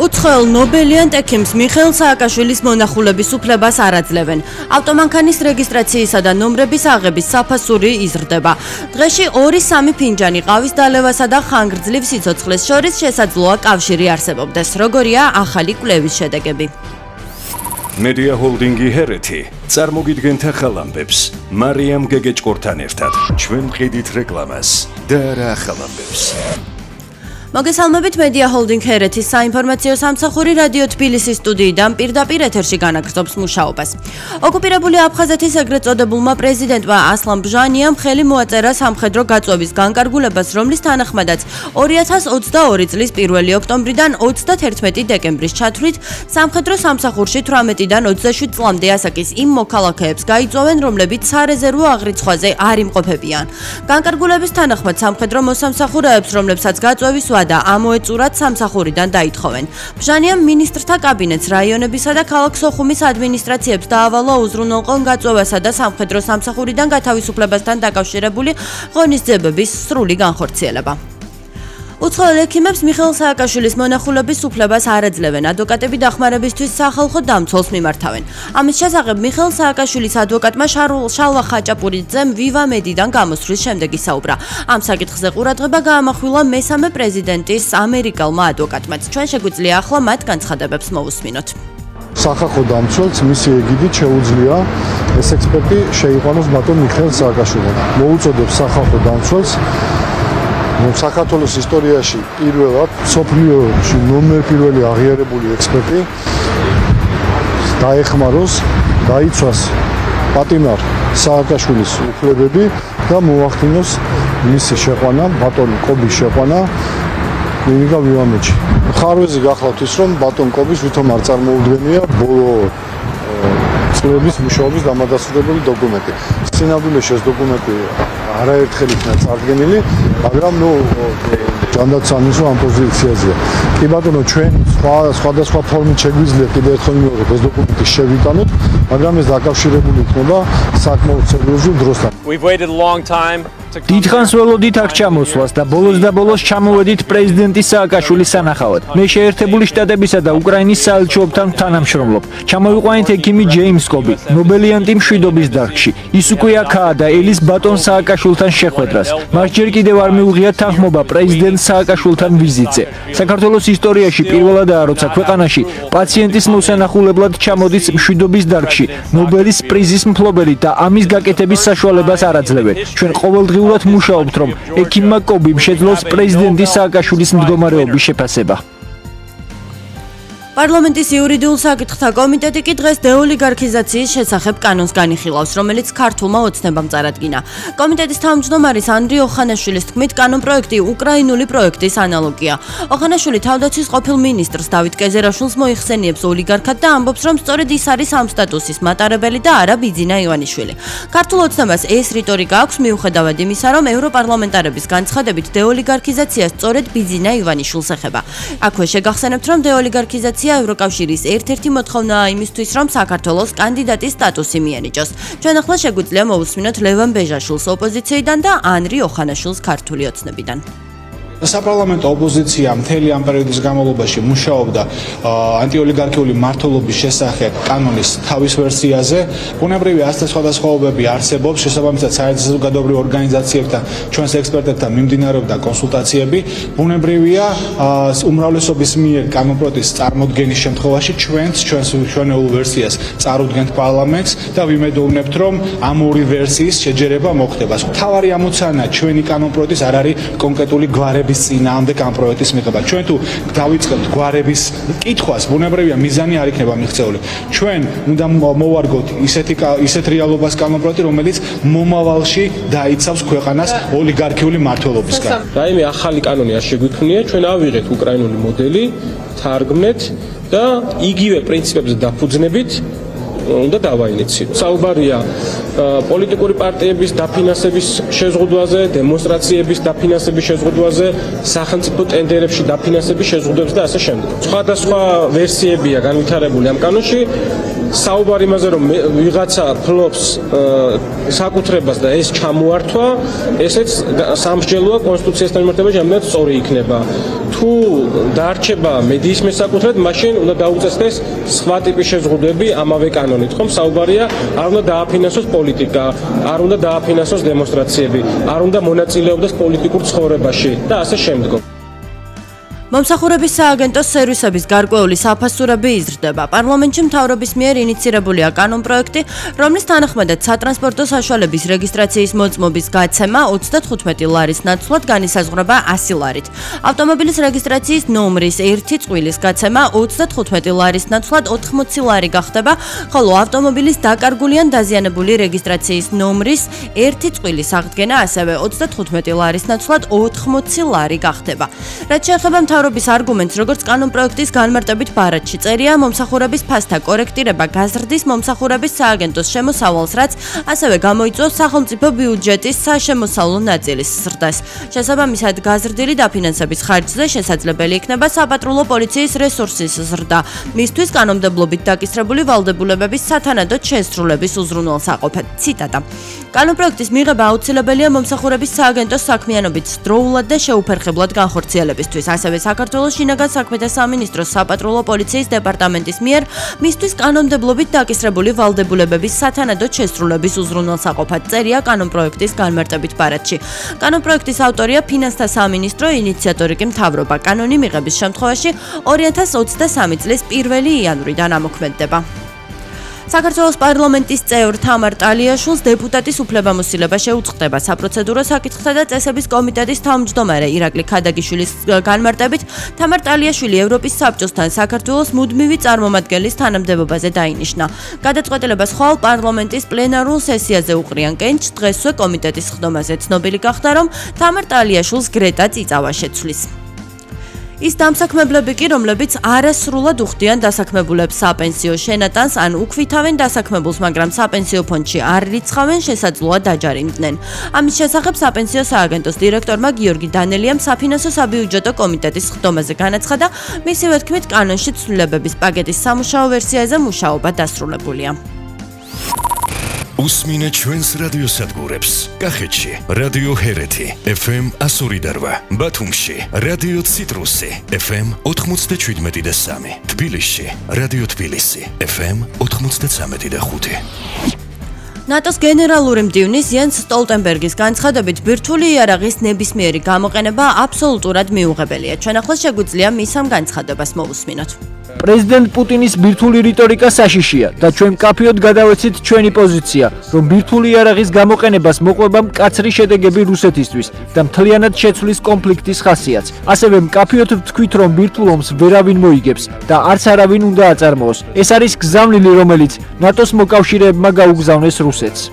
უცხოელ ნობელიან ექიმს მიხეილ სააკაშვილის მონახულების უფლებას არ აძლევენ. ავტომანქანის რეგისტრაციისა და ნომრების აღების საფასური იზრდება. დღეში 2-3 ფინჯანი ყავის დალევასა და ხანგრძლივ სიცოცხლეს შორის შესაძლოა კავშირი არსებობდეს. როგორია ახალი კვლევის შედეგები? Media Holding-ი ჰერეთი წარმოგიდგენთ ახალ ამბებს მარიამ გეგეჭკორთან ერთად. ჩვენ ვყიდით რეკლამას და რა ახალ ამბებს. მოგესალმებით Media Holding ჰერეთის საინფორმაციო სამსახური რადიო თბილისის სტუდიიდან პირდაპირ ეთერში განაგრძობს მუშაობას. ოკუპირებული აფხაზეთის ეგრეთ წოდებულმა პრეზიდენტმა ასლან ბჟანიამ ხელი მოაწერა სამხედრო გაწვევის განკარგულებას, რომლის თანახმადაც 2022 წლის 1 ოქტომბრიდან 31 დეკემბრის ჩათვლით სამხედრო სამსახურში 18-დან 27 წლამდე ასაკის იმ მოქალაქეებს გაიწვევენ, რომლებიც სარეზერვო აღრიცხვაზე არ იმყოფებიან. განკარგულების თანახმად სამხედრო მოსამსახურეებს, რომლებსაც გაწვევის და ამოეწურათ სამსახურიდან დაითხოვენ. ბჟანიამ მინისტრთა კაბინეტს, რაიონებისა და ქალაქ სოხუმის ადმინისტრაციებს დაავალა უზრუნველყო გაწვევასა და სამხედრო სამსახურიდან გათავისუფლებასთან დაკავშირებული ღონისძიებების სრული განხორციელება. უცხოელ ექიმებს მიხეილ სააკაშვილის მონახულების უფლებას არ აძლევენ. ადვოკატები დახმარებისთვის სახალხო დამცველს მიმართავენ. ამის შესახებ მიხეილ სააკაშვილის ადვოკატმა შალვა ხაჭაპურიძემ ვივა მედიდან გამოსვლის შემდეგ ისაუბრა. ამ საკითხზე ყურადღება გაამახვილა მესამე პრეზიდენტის ამერიკელმა ადვოკატმაც. ჩვენ შეგვიძლია ახლა მათ განცხადებებს მოვუსმინოთ. სახალხო დამცველს მისი ეგიდით შეუძლია ეს ექსპერტი შეიყვანოს ბატონ მიხეილ სააკაშვილს. მოუწოდებს სახალხო დამცველს საქართველოს ისტორიაში პირველად სოფლიოში ნომერ პირველი აღიარებული ექსპერტი დაეხმაროს, დაიცვას პატიმარ სააკაშვილის უფლებები და მოახდინოს მისი შეყვანა, ბატონ კობის შეყვანა კლინიკა ვივამეთში. ხარვეზი გახლავთ ის, რომ ბატონ კობის ვითომ არ წარმოუდგენია ბოლო წლების მუშაობის დამადასტურებელი დოკუმენტი. სინამდვილეში ეს დოკუმენტი არაერთხელ იქნა წარდგენილი, მაგრამ ჯანდაცვამისო ამ პოზიციაზეა. კი ბატონო, ჩვენ სხვადასხვა ფორმით შეგვიძლია კიდევ ერთხელ ვიმეორებ ეს დოკუმენტი შევიტანოთ, მაგრამ ეს დაკავშირებული იქნება საკმაოდ სერიოზულ დროსთან. დიდხანს ველოდით აქ ჩამოსვლას და ბოლოს ჩამოვედით პრეზიდენტის სააკაშვილის სანახავად. მე შეერთებული შტატებისა და უკრაინის საელჩოებთან თანამშრომლობ. ჩამოვიყვანით ექიმი ჯეიმს კობი, ნობელიანტი მშვიდობის დარგში. ის უკვე აქაა და ელის ბატონ სააკაშვილთან შეხვედრას. მას ჯერ კიდევ არ მიუღია თანხმობა პრეზიდენტ სააკაშვილთან ვიზიტზე. საქართველოს ისტორიაში პირველადაა, როცა ქვეყანაში პაციენტის მოსანახულებლად ჩამოდის მშვიდობის დარგში ნობელის პრიზის მფლობელი და ამის გაკეთების საშუალებას არ აძლევენ. ჩვენ ყოველდღიურად მუშაობთ, რომ ექიმმა კობიმ შეძლოს პრეზიდენტის სააკაშვილის მდგომარეობის შეფასება. პარლამენტის იურიდიულ საკითხთა კომიტეტი კი დღეს დეოლიგარქიზაციის შესახებ კანონს განიხილავს, რომელიც ქართულმა ოცნებამ წარადგინა. კომიტეტის თავმჯდომარის ანდრი ოხანაშვილის თქმით, კანონპროექტი უკრაინული პროექტის ანალოგია. ოხანაშვილი თავდაცვის ყოფილ მინისტრს დავით კეზერაშვილს მოიხსენიებს ოლიგარქად და ამბობს, რომ სწორედ ის არის ამ სტატუსის მატარებელი და არა ბიძინა ივანიშვილი. ქართულ ოცნებას ეს რიტორიკა აქვს მიუხედავად იმისა, რომ ევროპარლამენტარების განცხადებით დეოლიგარქიზაცია სწორედ ბიძინა ივანიშვილს ეხება. აქვე შეგახსენებთ, რომ დეოლიგარქიზაცია ევროკავშირის ერთ-ერთი მოთხოვნაა იმისთვის, რომ საქართველოს კანდიდატის სტატუსი მიენიჭოს. ჩვენ ახლა შეგვიძლია მოვუსმინოთ ლევან ბეჟაშვილს ოპოზიციიდან და ანრი ოხანაშვილს ქართული ოცნებიდან. საპარლამენტო ოპოზიცია მთელი ამ პერიოდის განმავლობაში მუშაობდა ანტიოლიგარქიული მმართველობის შესახებ კანონის თავის ვერსიაზე. ბუნებრივია ასეთი სხვადასხვაობები არსებობს, შესაბამისად საერთაშორისო ორგანიზაციებთან, ჩვენს ექსპერტებთან მიმდინარეობდა კონსულტაციები. ბუნებრივია უმრავლესობის მიერ კანონპროექტის წარმოდგენის შემთხვევაში ჩვენს ჩვენეულ ვერსიას წარუდგენთ პარლამენტს და ვიმედოვნებთ, რომ ამ ორი ვერსიის შეჯერება მოხდება. მთავარი ამოცანა ჩვენი კანონპროექტის არ არის კონკრეტული გვარები წინააღმდეგ ამ პროექტის მიღება. ჩვენ თუ დავიწყებთ გვარების კითხვას, ბუნებრივია მიზანი არ იქნება მიღწეული. ჩვენ უნდა მოვარგოთ ისეთ რეალობას კანონპროექტი, რომელიც მომავალში დაიცავს ქვეყანას ოლიგარქიული მმართველობისგან. რაიმე ახალი კანონი არ შეგვიქმნია, ჩვენ ავიღეთ უკრაინული მოდელი, თარგმნეთ და იგივე პრინციპებზე დაფუძნებით უნდა დავაინიციოთ. საუბარია პოლიტიკური პარტიების დაფინანსების შეზღუდვაზე, დემონსტრაციების დაფინანსების შეზღუდვაზე, სახელმწიფო ტენდერებში დაფინანსების შეზღუდვებზე და ასე შემდეგ. სხვადასხვა ვერსიებია განვითარებული ამ კანონში. საუბარი იმაზე რომ ვიღაცა ფლობს საკუთრებას და ეს ჩამოართვა, ესეც სამსჯელოა კონსტიტუციასთან მიმართებაში, ამდენად სწორი იქნება. თუ დარჩება მედიის მესაკუთრედ, მაშინ უნდა დაუწესდეს სხვა ტიპის შეზღუდვები ამავე კანონით, ხომ? საუბარია, არ უნდა დააფინანსოს პოლიტიკა, არ უნდა დააფინანსოს დემონსტრაციები, არ უნდა მონაწილეობდეს პოლიტიკურ ცხოვრებაში და ასე შემდგომ. მომსახურების სააგენტოს სერვისების გარკვეული საფასურები იზრდება. პარლამენტში მთავრობის მიერ ინიცირებულია კანონპროექტი, რომლის თანახმადაც სატრანსპორტო საშუალების რეგისტრაციის მოწმობის გაცემა 35 ლარის ნაცვლად განისაზღვრება 100 ლარით. ავტომობილის რეგისტრაციის ნომრის 1 წვილის გაცემა 35 ლარის ნაცვლად 80 ლარი გახდება, ხოლო ავტომობილის დაკარგული ან დაზიანებული რეგისტრაციის ნომრის 1 წვილის აღდგენა ასევე 35 ლარის ნაცვლად 80 ლარი გახდება. რაც შეეხება მთავრობის არგუმენტს, როგორც კანონპროექტის განმარტებით ბარათში წერია, მომსახურების ფასთა კორექტირება გაზრდის მომსახურების სააგენტოს შემოსავალს, რაც ასევე გამოიწვევს სახელმწიფო ბიუჯეტის საშემოსავლო ნაწილის ზრდას. შესაბამისად, გაზრდილი დაფინანსების ხარჯზე შესაძლებელი იქნება საპატრულო პოლიციის რესურსის ზრდა, მისთვის კანონმდებლობით დაკისრებული ვალდებულებების სათანადოდ შესრულების უზრუნველსაყოფად. ციტატა. კანონპროექტის მიღება აუცილებელია მომსახურების სააგენტოს საქმიანობით დროულად და შეუფერხებლად განხორციელებისთვის, ასევე საქართველოს შინაგან საქმეთა სამინისტროს საპატრულო პოლიციის დეპარტამენტის მიერ მისთვის კანონმდებლობით დაკისრებული ვალდებულებების სათანადოდ შესრულების უზრუნველსაყოფად წერია კანონპროექტის განმარტებით ბარათში. კანონპროექტის ავტორია ფინანსთა სამინისტრო, ინიციატორი კი მთავრობა. კანონი მიღების შემთხვევაში 2023 წლის 1 იანვრიდან ამოქმედდება. საქართველოს პარლამენტის წევრ თამარ ტალიაშვილს დეპუტატის უფლებამოსილება შეუწყდება. საპროცედურო საკითხთა და წესების კომიტეტის თავმჯდომარე ირაკლი ქადაგიშვილის განმარტებით, თამარ ტალიაშვილი ევროპის საბჭოსთან საქართველოს მუდმივი წარმომადგენლის თანამდებობაზე დაინიშნა. გადაწყვეტილებას ხვალ პარლამენტის პლენარულ სესიაზე უყრიან კენჭს, დღესვე კომიტეტის ხდომაზე ცნობილი გახდა, რომ თამარ ტალიაშვილს გრეტა წიწავა შეცვლის. ის დამსაქმებლები კი, რომლებიც არასრულად უხდიან დასაქმებულებს საპენსიო შენატანს ან უქვითავენ დასაქმებულს, მაგრამ საპენსიო ფონდში არ რიცხავენ, შესაძლოა დაჯარიმდნენ. ამის შესახებ საპენსიო სააგენტოს დირექტორმა გიორგი დანელიამ საფინანსო საბიუჯეტო კომიტეტის ხდომაზე განაცხადა, მისივე თქმით, კანონში ცვლილებების პაკეტის სამუშაო ვერსიაზე მუშაობა დასრულებულია. უსმინე ჩვენს რადიოსადგურებს. კახეთში რადიო ჰერეთი FM 102.8, ბათუმში რადიო ციტრუსი FM 97.3, თბილისში რადიო თბილისი FM 93.5. ნატოს გენერალური მდივნის იენს სტოლტენბერგის განცხადებით, ბირთვული იარაღის ნებისმიერი გამოყენება აბსოლუტურად მიუღებელია. ჩვენ ახლა შეგვიძლია მის ამ განცხადებას მოვუსმინოთ. პრეზიდენტ პუტინის ბირთვული რიტორიკა საშიშია და ჩვენ მკაფიოდ გადავეცით ჩვენი პოზიცია, რომ ბირთვული იარაღის გამოყენებას მოყვება მკაცრი შედეგები რუსეთისთვის და მთლიანად შეცვლის კონფლიქტის ხასიათს. ასევე მკაფიოდ ვთქვით, რომ ბირთვულ ომს ვერავინ მოიგებს და არც არავინ უნდა აწარმოოს. ეს არის გზავნილი, რომელიც ნატოს მოკავშირეებმა გაუგზავნეს რუსეთს.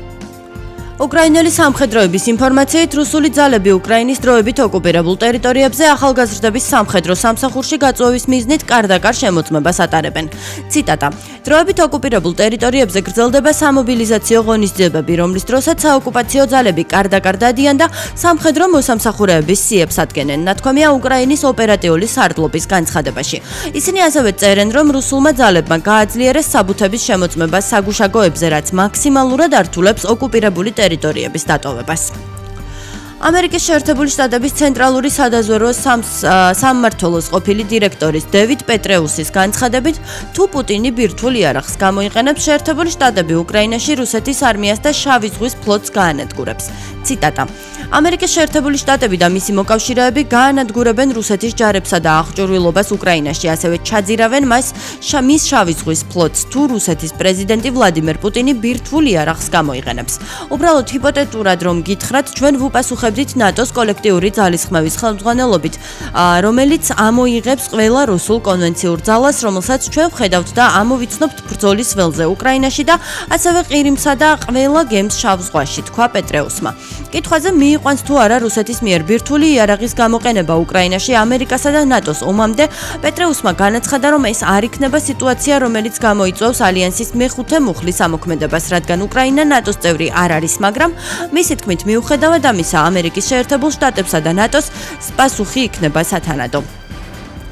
უკრაინელი სამხედროების ინფორმაციით, რუსული ძალები უკრაინის დროებით ოკუპირებულ ტერიტორიებზე ახალგაზრდების სამხედრო სამსახურში გაწვევის მიზნით კარდაკარ შემოწმებას ატარებენ. ციტატა. დროებით ოკუპირებულ ტერიტორიებზე გრძელდება სამობილიზაციო ღონისძიებები, რომლის დროსაც საოკუპაციო ძალები კარდაკარ დადიან და სამხედრო მოსამსახურეების სიებს ადგენენ, ნათქვამია უკრაინის ოპერატიული სარდლობის განცხადებაში. ისინი ასევე წერენ, რომ რუსულმა ძალებმა გააძლიერეს საბუთების შემოწმება საგუშაგოებზე, რაც მაქსიმალურად ართულებს ოკუპირებული ტერიტორიების დატოვებას. ამერიკის შეერთებული შტატების ცენტრალური სადაზვერვო სამმართველოს ყოფილი დირექტორის დევიდ პეტრეუსის განცხადებით, თუ პუტინი ბირთვულ იარაღს გამოიყენებს, შეერთებული შტატები უკრაინაში რუსეთის არმიას და შავი ზღვის ფლოტს გაანადგურებს. ციტატა. ამერიკის შეერთებული შტატები და მისი მოკავშირეები გაანადგურებენ რუსეთის ჯარებსა და აღჭურვილობას უკრაინაში, ასევე ჩაძირავენ მის შავი ზღვის ფლოტს, თუ რუსეთის პრეზიდენტი ვლადიმერ პუტინი ბირთვულ იარაღს გამოიყენებს. უბრალოდ ჰიპოთეტურად რომ გითხრათ, ჩვენ ვუპასუხებდით ნატოს კოლექტიური ძალისხმევის ხელმძღვანელობით, რომელიც ამოიღებს ყველა რუსულ კონვენციურ ძალას, რომელსაც ჩვენ ვხედავთ და ამოვიცნობთ ბრძოლის ველზე უკრაინაში და ასევე ყირიმსა და ყველა გემს შავ ზღვაში, თქვა პეტრეუსმა. კითხვაზე მიიყვანს თუ არა რუსეთის მიერ ბირთვული იარაღის გამოყენება უკრაინაში ამერიკასა და ნატოს ომამდე, პეტრეუსმა განაცხადა, რომ ეს არ იქნება სიტუაცია, რომელიც გამოიწვევს ალიანსის მეხუთე მუხლის ამოქმედებას, რადგან უკრაინა ნატოს წევრი არ არის, მაგრამ მისი თქმით, მიუხედავად ამისა, ამერიკის შეერთებულ შტატებსა და ნატოს პასუხი იქნება სათანადო.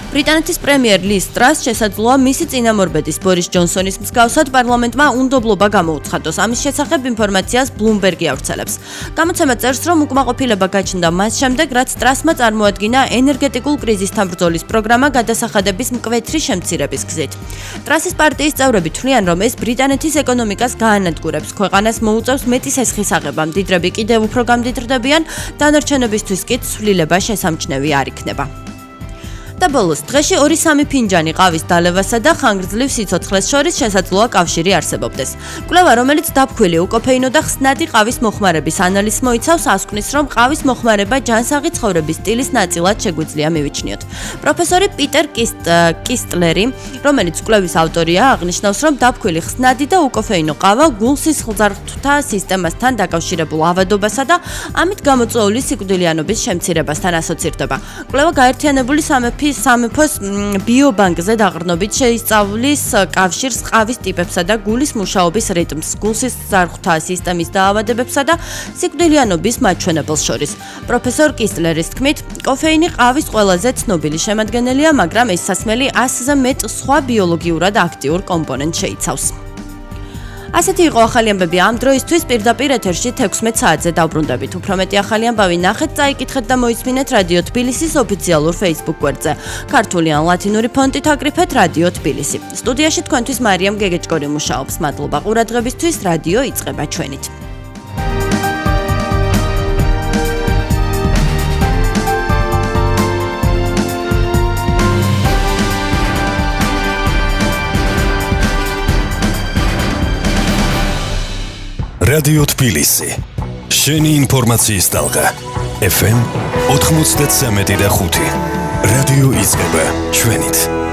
ბრიტანეთის პრემიერ ლის ტრას შესაძლოა მისი წინამორბედის ბორის ჯონსონის მსგავსად პარლამენტმა უნდობლობა გამოუცხადოს. ამის შესახებ ინფორმაციას ბლუმბერგი ავრცელებს. გამოცემა წერს, რომ უკმაყოფილება გაჩნდა მას შემდეგ, რაც ტრასმა წარმოადგინა ენერგეტიკულ კრიზისთან ბრძოლის პროგრამა გადასახადების მკვეთრი შემცირების გზით. ტრასის პარტიის წევრები თვლიან, რომ ეს ბრიტანეთის ეკონომიკას გაანადგურებს, ქვეყანას მოუწევს მეტი სესხის აღება, მდიდრები კიდევ უფრო გამდიდრდებიან, დანარჩენებისთვის კი ცვლილება შესამჩნევი არ იქნება. და ბოლოს, დღეში 2-3 ფინჯანი ყავის დალევასა და ხანგრძლივ სიცოცხლეს შორის შესაძლოა კავშირი არსებობდეს. კვლევა, რომელიც დაფქვილი უკოფეინო და ხსნადი ყავის მოხმარების ანალიზს მოიცავს, ასკვნის, რომ ყავის მოხმარება ჯანსაღი ცხოვრების სტილის ნაწილად შეგვიძლია მივიჩნიოთ. პროფესორი პიტერ კისტლერი, რომელიც კვლევის ავტორია, აღნიშნავს, რომ დაფქვილი ხსნადი და უკოფეინო ყავა გულ-სისხლძარღვთა სისტემასთან დაკავშირებულ ავადობასა და ამით გამოწვეული სიკვდილიანობის შემცირებასთან ასოცირდება. კვლევა გაერთიანებული სამეფოს ბიობანკზე დაყრდნობით შეისწავლის კავშირს ყავის ტიპებსა და გულის მუშაობის რიტმს, გულ-სისხლძარღვთა სისტემის დაავადებებსა და სიკვდილიანობის მაჩვენებელს შორის. პროფესორ კისტლერის თქმით, კოფეინი ყავის ყველაზე ცნობილი შემადგენელია, მაგრამ ეს სასმელი 100-ზე მეტ სხვა ბიოლოგიურად აქტიურ კომპონენტს შეიცავს. ასეთი იყო ახალი ამბები ამ დროისთვის პირდაპირ ეთერში 16 საათზე დავბრუნდებით. უფრო მეტი ახალი ამბავი ნახეთ, წაიკითხეთ და მოისმინეთ რადიო თბილისის ოფიციალურ Facebook გვერდზე. ქართული ან ლათინური ფონტით აკრიფეთ რადიო თბილისი. სტუდიაში თქვენთვის მარიამ გეგეჭკორი მუშაობს. მადლობა ყურადღებისთვის. რადიო იწყება ჩვენით. რადიო თბილისი. შენი ინფორმაციის ტალღა. FM 93.5. რადიო იწყება ჩვენით.